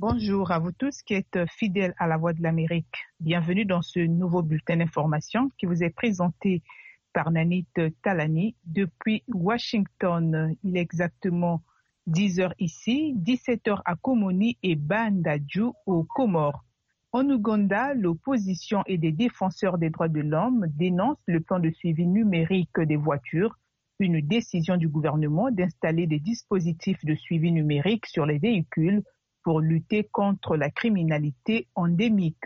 Bonjour à vous tous qui êtes fidèles à la Voix de l'Amérique. Bienvenue dans ce nouveau bulletin d'information qui vous est présenté par Nanit Talani depuis Washington. Il est exactement 10 heures ici, 17 heures à Komoni et Bandadjou aux Comores. En Ouganda, l'opposition et des défenseurs des droits de l'homme dénoncent le plan de suivi numérique des voitures, une décision du gouvernement d'installer des dispositifs de suivi numérique sur les véhicules pour lutter contre la criminalité endémique.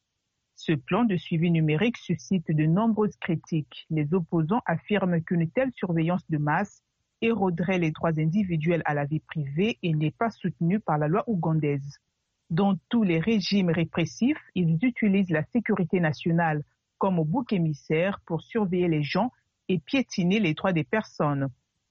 Ce plan de suivi numérique suscite de nombreuses critiques. Les opposants affirment qu'une telle surveillance de masse éroderait les droits individuels à la vie privée et n'est pas soutenue par la loi ougandaise. Dans tous les régimes répressifs, ils utilisent la sécurité nationale comme bouc émissaire pour surveiller les gens et piétiner les droits des personnes.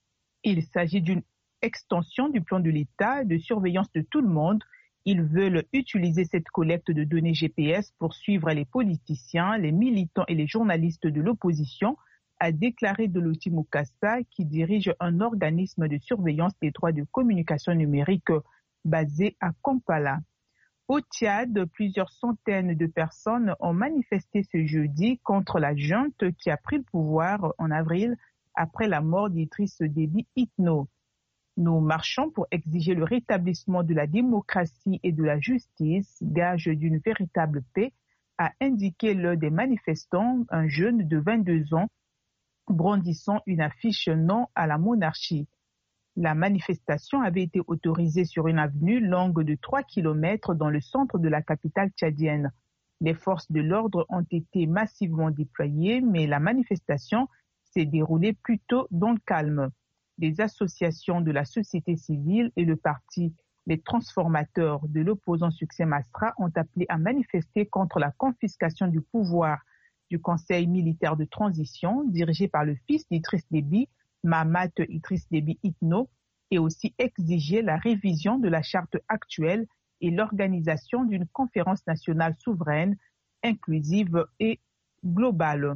Il s'agit d'une extension du plan de l'État de surveillance de tout le monde. Ils veulent utiliser cette collecte de données GPS pour suivre les politiciens, les militants et les journalistes de l'opposition, a déclaré Doloti Mukasa, qui dirige un organisme de surveillance des droits de communication numérique basé à Kampala. Au Tchad, plusieurs centaines de personnes ont manifesté ce jeudi contre la junte qui a pris le pouvoir en avril après la mort d'Idriss Déby Itno. Nous marchons pour exiger le rétablissement de la démocratie et de la justice, gage d'une véritable paix, a indiqué l'un des manifestants, un jeune de 22 ans, brandissant une affiche non à la monarchie. La manifestation avait été autorisée sur une avenue longue de 3 km dans le centre de la capitale tchadienne. Les forces de l'ordre ont été massivement déployées, mais la manifestation s'est déroulée plutôt dans le calme. Les associations de la société civile et le parti Les Transformateurs de l'opposant Succès Masra ont appelé à manifester contre la confiscation du pouvoir du Conseil militaire de transition dirigé par le fils d'Idriss Déby, Mahamat Idriss Déby Itno, et aussi exiger la révision de la charte actuelle et l'organisation d'une conférence nationale souveraine, inclusive et globale.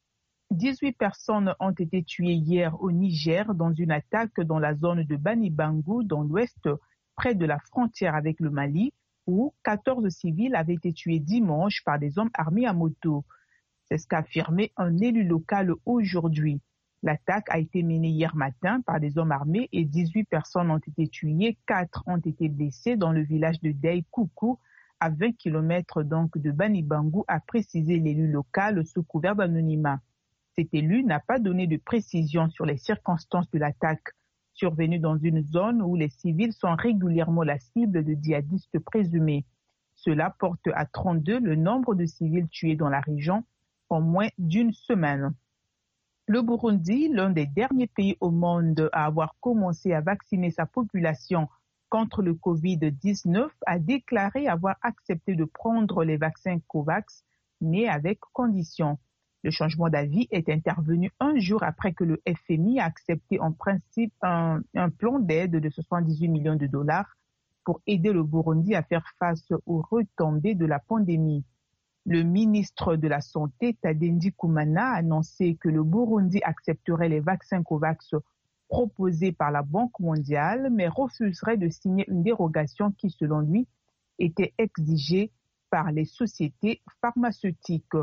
18 personnes ont été tuées hier au Niger dans une attaque dans la zone de Bani Bangou, dans l'ouest, près de la frontière avec le Mali, où 14 civils avaient été tués dimanche par des hommes armés à moto. C'est ce qu'a affirmé un élu local aujourd'hui. L'attaque a été menée hier matin par des hommes armés et 18 personnes ont été tuées, 4 ont été blessées dans le village de Dey Koukou, à 20 km donc de Bani Bangou, a précisé l'élu local sous couvert d'anonymat. Cet élu n'a pas donné de précision sur les circonstances de l'attaque survenue dans une zone où les civils sont régulièrement la cible de djihadistes présumés. Cela porte à 32 le nombre de civils tués dans la région en moins d'une semaine. Le Burundi, l'un des derniers pays au monde à avoir commencé à vacciner sa population contre le Covid-19, a déclaré avoir accepté de prendre les vaccins COVAX, mais avec conditions. Le changement d'avis est intervenu un jour après que le FMI a accepté en principe un plan d'aide de 78 millions de dollars pour aider le Burundi à faire face aux retombées de la pandémie. Le ministre de la Santé, Tadindi Kumana, a annoncé que le Burundi accepterait les vaccins COVAX proposés par la Banque mondiale, mais refuserait de signer une dérogation qui, selon lui, était exigée par les sociétés pharmaceutiques.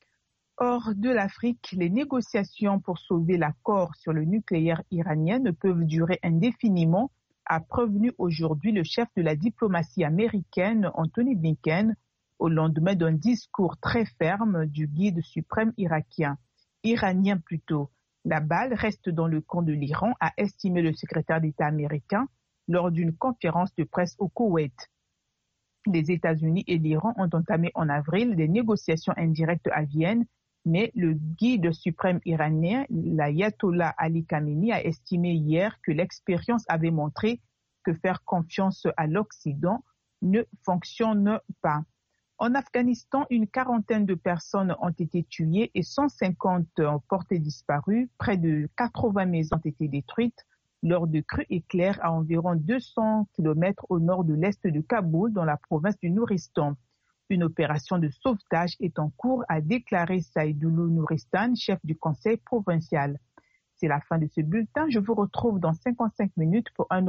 Hors de l'Afrique, les négociations pour sauver l'accord sur le nucléaire iranien ne peuvent durer indéfiniment, a prévenu aujourd'hui le chef de la diplomatie américaine, Anthony Blinken, au lendemain d'un discours très ferme du guide suprême iranien plutôt. La balle reste dans le camp de l'Iran, a estimé le secrétaire d'État américain lors d'une conférence de presse au Koweït. Les États-Unis et l'Iran ont entamé en avril des négociations indirectes à Vienne, mais le guide suprême iranien, l'ayatollah Ali Khamenei, a estimé hier que l'expérience avait montré que faire confiance à l'Occident ne fonctionne pas. En Afghanistan, une quarantaine de personnes ont été tuées et 150 portées disparues. Près de 80 maisons ont été détruites lors de crues éclairs à environ 200 km au nord de l'est de Kaboul, dans la province du Nouristan. Une opération de sauvetage est en cours, a déclaré Saïdoulou Nouristan, chef du conseil provincial. C'est la fin de ce bulletin. Je vous retrouve dans 55 minutes pour un autre